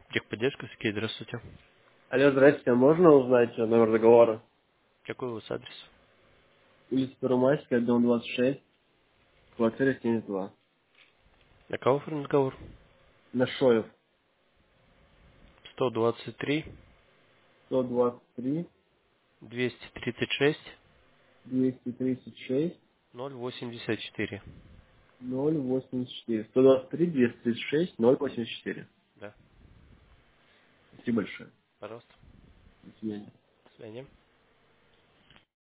Техподдержка, Сергей, здравствуйте. Алло, здрасте, можно узнать номер договора? Какой у вас адрес? Улица Первомайская, дом 26, квартира 72. На кого оформлен договор? Нашоев, 123, 123, 236, 236, 084. 084. 123, 236, 084. Да, Спасибо большое. пожалуйста. До свидания. До свидания.